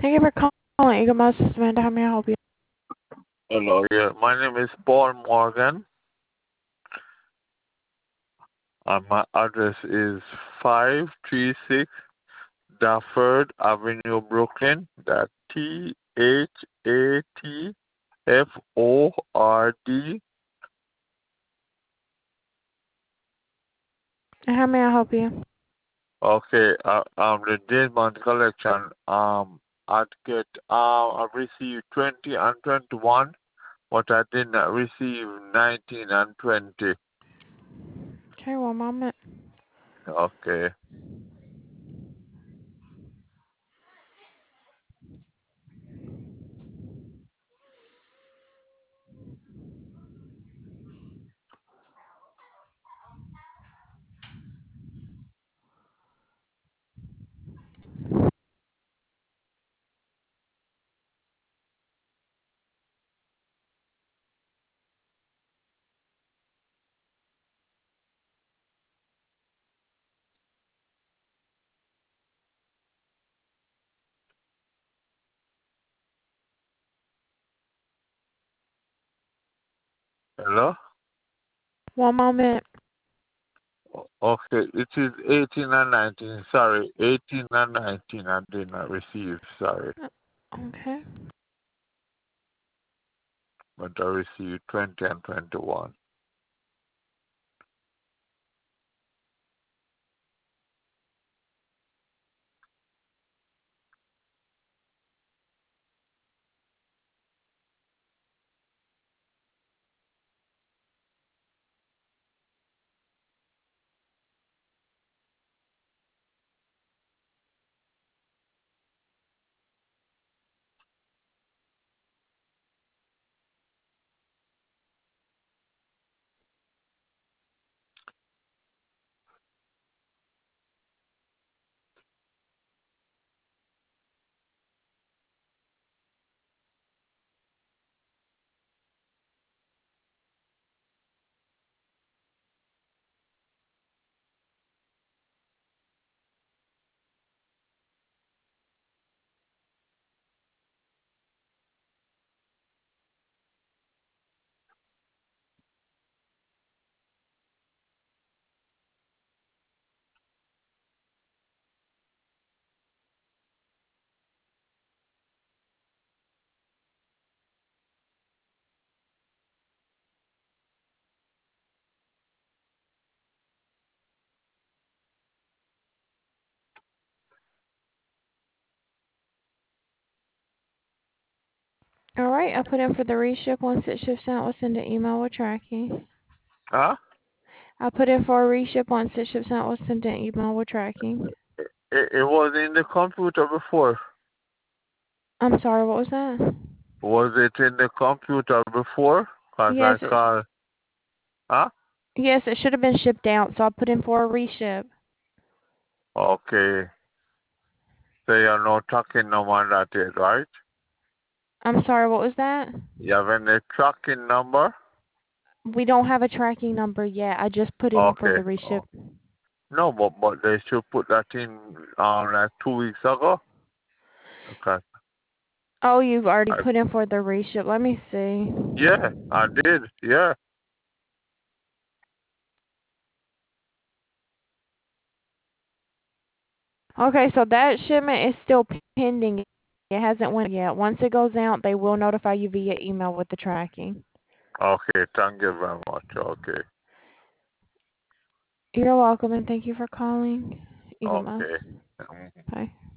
Thank you for calling Eagle Mouse Amanda. How may I help you? Hello, yeah. My name is Paul Morgan, and my address is 536 Dafford Avenue, Brooklyn. That's THATFORD. How may I help you? Okay, the Desmond collection. I received 20 and 21, but I did not receive 19 and 20. Okay, one moment. Okay. Hello? One moment. Okay, it is 18 and 19. Sorry, 18 and 19 I did not receive. Sorry, Okay. but I received 20 and 21. All right, I put in for the reship. Once it ships out, we'll send an email with tracking. Huh? I put in for a reship. Once it ships out, we'll send an email with tracking. It was in the computer before. I'm sorry, what was that? Was it in the computer before? Because Yes, I called. Huh? yes, it should have been shipped out, so I put in for a reship. Okay. So you're not tracking number on that yet, right? I'm sorry, what was that? You have any tracking number? We don't have a tracking number yet. I just put in for Okay. the reship. No, but they should put that in like 2 weeks ago. Okay. Oh, you've already I, put in for the reship. Let me see. yeah, I did. Yeah. Okay, so that shipment is still pending. It hasn't went yet. Once it goes out, they will notify you via email with the tracking. Okay, thank you very much. Okay. You're welcome, and thank you for calling Eagle Mouse. Okay. Mhm. Bye.